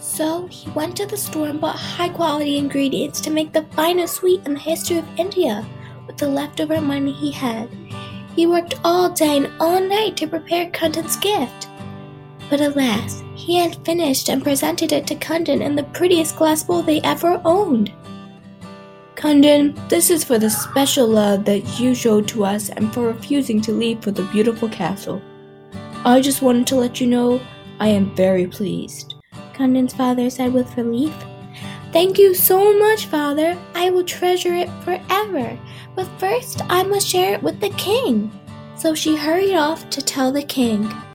So he went to the store and bought high-quality ingredients to make the finest sweet in the history of India with the leftover money he had. He worked all day and all night to prepare Kundan's gift. But alas, he had finished and presented it to Kundan in the prettiest glass bowl they ever owned. Kundan, this is for the special love that you showed to us and for refusing to leave for the beautiful castle. I just wanted to let you know I am very pleased, Kundan's father said with relief. Thank you so much, father. I will treasure it forever. But first, I must share it with the king. So she hurried off to tell the king.